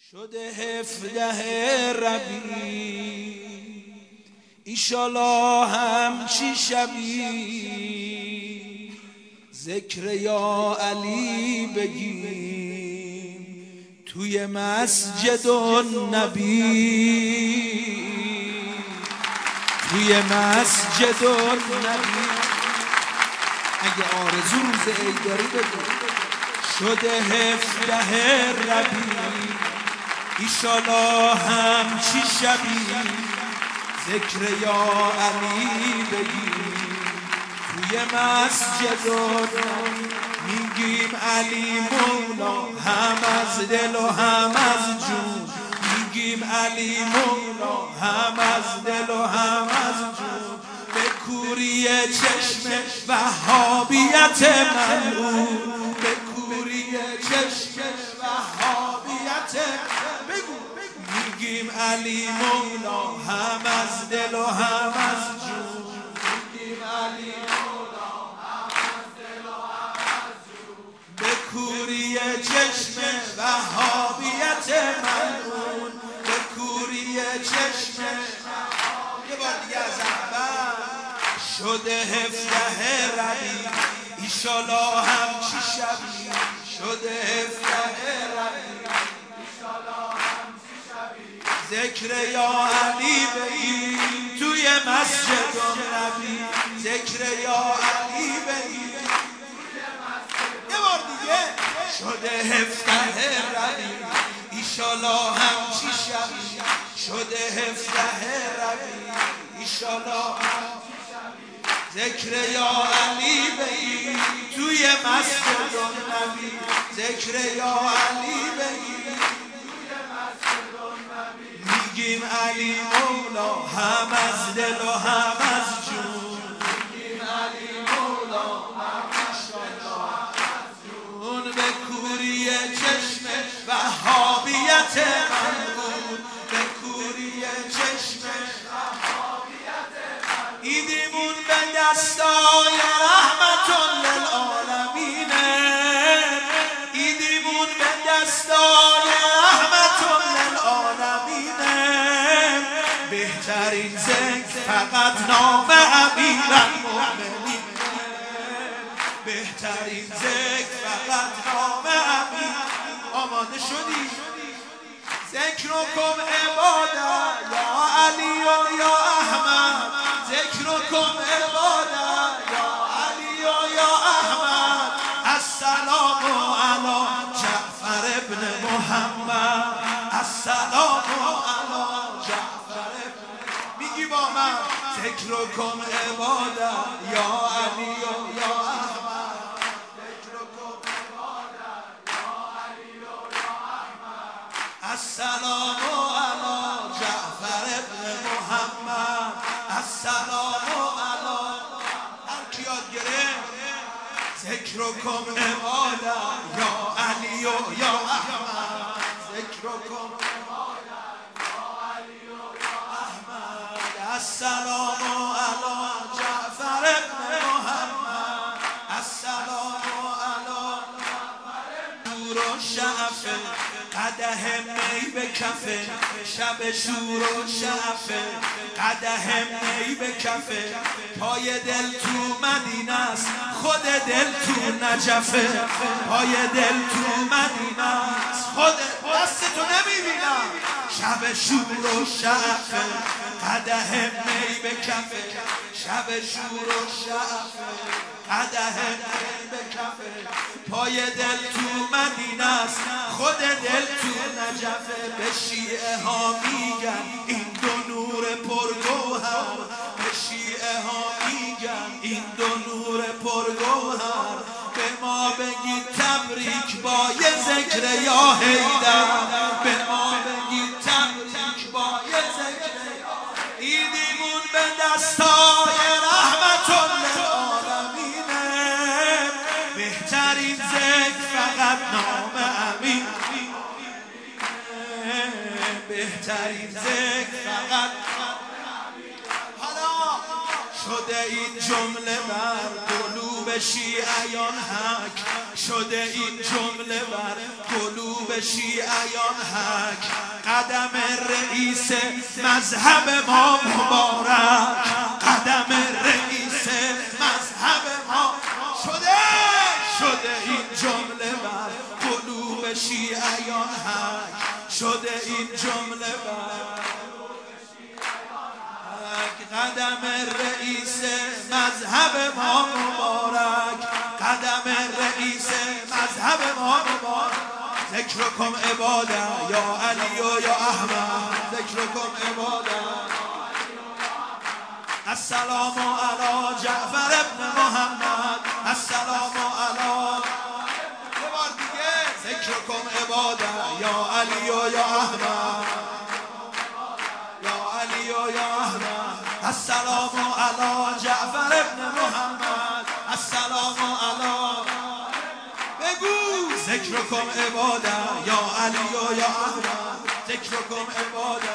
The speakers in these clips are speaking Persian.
شده 17 ربیع ایشالا همچی شبی ذکر یا علی بگیم توی مسجد النبی، توی مسجد النبی. اگه آرزو روز عید داری بگو. شده 17 ربیع ایشالا همچی شبی ذکر یا علی بگیم توی مسجد میگیم علی مولا هم از دل و هم از جون، میگیم علی مولا هم از دل و هم از جون. به کوری چشم وهابیت ملعون، به کوری چشم وهابیت بگو. میگیم علی مولا هم از دل و هم از جون، میگیم علی مولا هم از دل و هم از جون. به کوری چشم وهابیت ملعون، به کوری چشم یه بار دیگه از اول. شده 17 ربیع ایشالا همچی شبی، شده 17 ربیع ایشالا همچی شبی ذکر یا علی بگیم توی مسجد النبی، ذکر یا علی بگیم توی مسجد. یه بار دیگه. شده 17 ربیع ایشالا همچی شبی، شده 17 ربیع ایشالا همچی شبی ذکر یا علی بگیم توی مسجد النبی، ذکر یا علی بگیم توی مسجد النبی. میگیم علی مولا هم از دل و هم از جون، میگیم علی مولا هم از دل و هم از جون. به کوری چشم وهابیت ملعون، به کوری چشم وهابیت ملعون. ایدیمون به دستای رحمت للعالمین، ایدیمون به دستای رحمت للعالمین. بهترین ذکر فقط نام امیرالمؤمنین، بهترین ذکر فقط نام امیر. آماده شدی؟ ذکرکم عبادت یا علی و یا احمد، ذکرکم عبادت یا علی و یا احمد. السلام علی جعفر ابن محمد، السلام علی جعفر ابن. میگی با من ذکرکم عبادت یا علی و یا احمد، ذکرکم عبادت یا علی و یا احمد. السلام علی جعفر ابن محمد، السلام علی. هر کی یاد گرفت ذکرکم عبادت یا علی و یا احمد، ذکرکم عبادت یا علی و یا احمد. السلام علی جعفر ابن محمد، السلام علی جعفر ابن. شور و شعفه قدح می به کفه، شب شور و شعفه قدح می به کفه. پای دل تو مدینه است خود دل تو نجفه، پای دل تو مدینه است خود دستتو نمیبینم. شب شور و شعفه قدح می به کفه، شب شور و شعفه قدح می به کفه. پای دل تو مدینه است خود دل تو نجفه. به شیعه ها میگن این دو نور پرگوهر، به شیعه ها میگن این دو نور پرگوهر. به ما بگید تبریک با یه ذکر یا حیدر، به ما بگید تبریک با یه ذکر یا. ایدیمون به دستای رحمت للعالمین، بهترین ذکر فقط نام امین، بهترین ذکر فقط. حالا شده این جمله بر قلوب شیعیان حک، شده این جمله بر قلوب شیعیان حک. قدم رئیس مذهب ما مبارک، قدم رئیس مذهب ما شده این جمله بر قلوب شیعیان حک. شده این جمله بر قدم رئیس مذهب ما مبارک، قدم رئیس مذهب ما مبارک. ذکرکم عباده یا علی و یا احمد، ذکرکم عباده. السلام علی جعفر ابن محمد، السلام علی. یه بار دیگه ذکرکم عباده یا علی و یا احمد، یا علی و یا احمد. السلام علی جعفر ابن محمد، السلام علی. بگو ذکرکم عباده یا علی و یا احمد، ذکرکم عباده.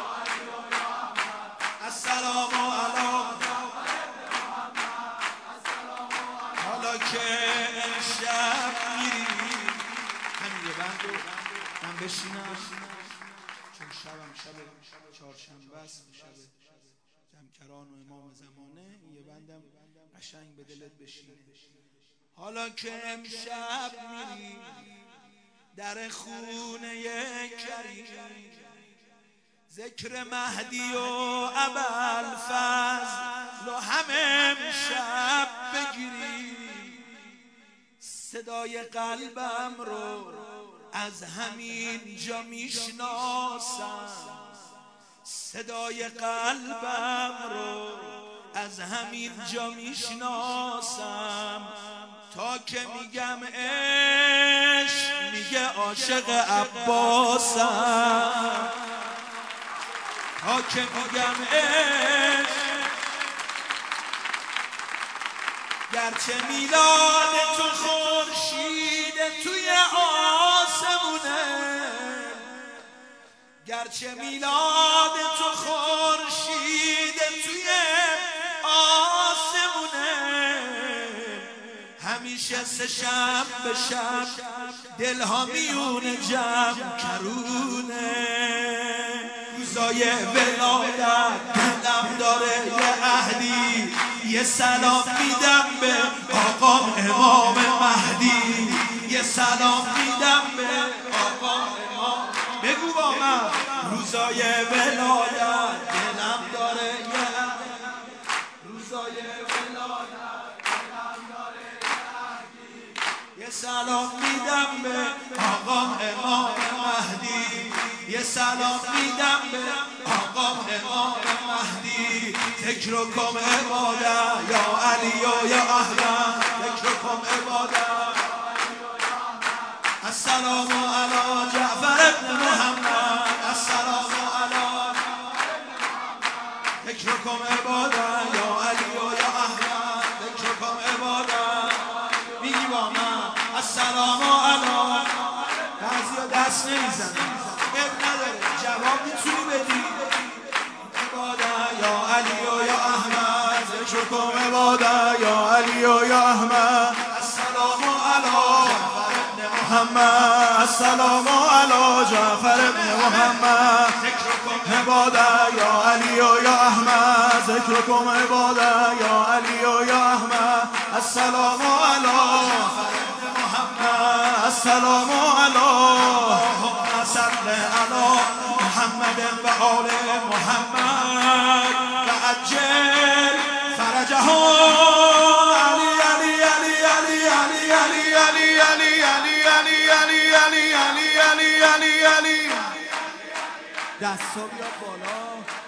السلام علی. حالا که امشب میری همین یه بند رو من بشینم، چون شبم شب چهارشنبه است، شب جمکران و امام زمانه، این یه بندم قشنگ به دلت بشینه. حالا که امشب میری در خونه کریم، ذکر مهدی و ابوالفضل و هم امشب بگیری. صدای قلبم رو از همین جا میشناسم، صدای قلبم رو از همین جا میشناسم. تا که میگم عشق میگه عاشق عباسم، تا که میگم عشق. گرچه میلاد تو خورشید توی آسمونه، گرچه میلاد تو خورشید توی آسمونه، همیشه سه شنبه شب دلها میونه جمع کرونه. روزای ولادت دلم داره یه عهدی، یه سلام میدم به آقام امام مهدی، یه سلام میدم به آقام امام. بگو با من روزای ولادت دلم داره یه عهدی، روزای ولادت دلم داره یه عهدی، یه سلام میدم به آقام امام مهدی، یه سلام میدم به آقام امام مهدی. ذکرکم عباده یا علی و یا احمد، ذکرکم عباده. السلام علی جعفر ابن محمد، السلام علی. ذکرکم عباده یا علی و یا احمد، ذکرکم عباده. میگی با من السلام علی. بعضیا دست نمیزنن، اب نداره، جواب میتونی بدی. عباده یا علی و یا احمد، ذکرکم عباده یا علی و یا احمد. السلام علی جعفر ابن محمد، السلام علی جعفر ابن محمد. ذکرکم عباده یا علی و یا احمد، ذکرکم عباده یا علی و یا احمد. السلام علی جعفر ابن محمد، السلام علی. اللهم صل علی محمد و آل محمد و عجل فرجهم. علی علی علی علی علی علی علی علی علی علی علی علی علی علی علی علی. دستا بیاد بالا.